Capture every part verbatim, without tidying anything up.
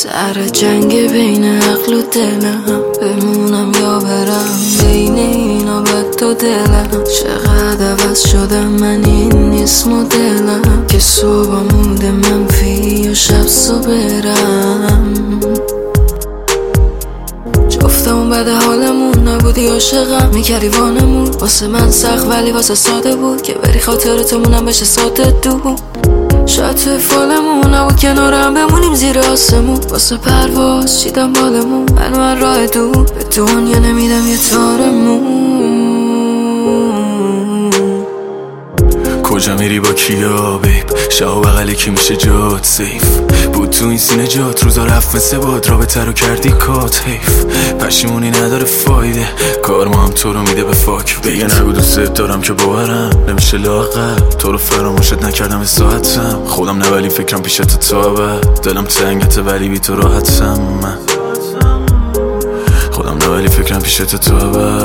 سر جنگ بین عقل و دلم، بمونم یا برم بین اینا بد و دلم. چقدر عوض شدم من، این نیست مدلم که صبح مود منفی و شب صبح برم. جفتمون بد حالمون نبودی، عاشقم میکردی وانمون. واسه من سخت ولی واسه ساده بود که بری خاطرتمونم بشه ساده دو. شاید توی فالمون نبود کنارم بمونیم زیر آسمون. واسه پرواز چیدم بالمون، من من راه دور به دنیا نمیدم یه تارمون. کجا میری با کیا بیب؟ شاو بغلی که میشه جات سیف بود تو این سینه جات. روزا رفت مثل باد، رابطه رو کردی کات حیف. پشیمونی نداره فایده، کار ما هم تو رو میده به فاک. دیگه نگو دوست دارم که باورم نمیشه لاغر. تو رو فراموشت نکردم به ساعتم، خودم نه ولی فکرم پیش تو تا. دلم تنگته ولی بی تو راحتم من. خودم نه ولی فکرم پیش تو تا.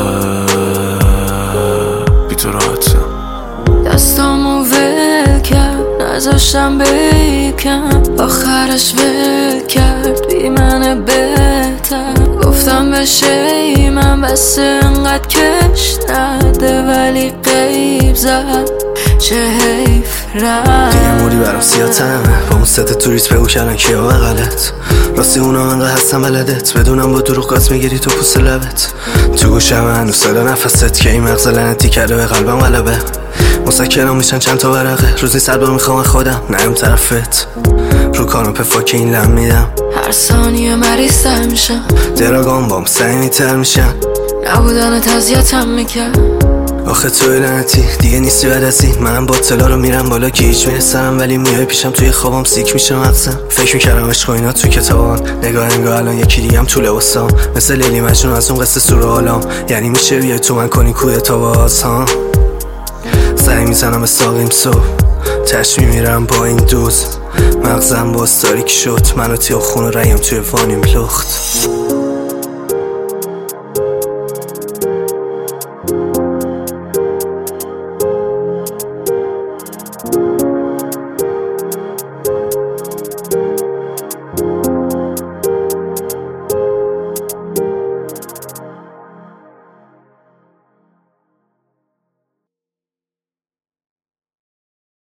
بی تو راحتم. دستامو ول کرد نذاشتم بکن، آخرش ول کرد بی من بهتر. گفتم بشه من بس انقدر کش نده، ولی غیب زد چه حیف رفت. دیگه موری برام سیاتمه با اون ست توریست بگو کردن کیا بغلت. راستی اونا انقدر هستم بلدت، بدونم با دروغ گاز میگیری تو پوست لبت. تو گوشم هنوز صدا نفست که این مغز لعنتی کرده به قلبم غلبه. مسکنم میشن چند تا ورقه، روزی صد بار میخوام خودم نیم طرفت. رو کاناپه فاک این لم میدم، هر ثانیه مریض تر میشم. دراگام بام سعی تر میشن، نبودنت اذیتم میکرد. آخه توی لعنتی دیگه نیستی بعد از این. منم با طلا رو میرم بالا که هیچ میرسم، ولی میای پیشم توی خوابم سیک میشه مغزم. فکر میکردم عشق و اینا تو کتابان، نگاه انگاه الان یکی دیگم تو لباسام. مثل لیلی مجنون از اون قصه سورالام، یعنی میشه بیای تو من کنی کوی تا باز ها. سعی میزنم به ساقیم صبح، تش میمیرم با این دوز. مغزم باز تاریک شد، منو تیو خون و ریم توی وانیم لخت.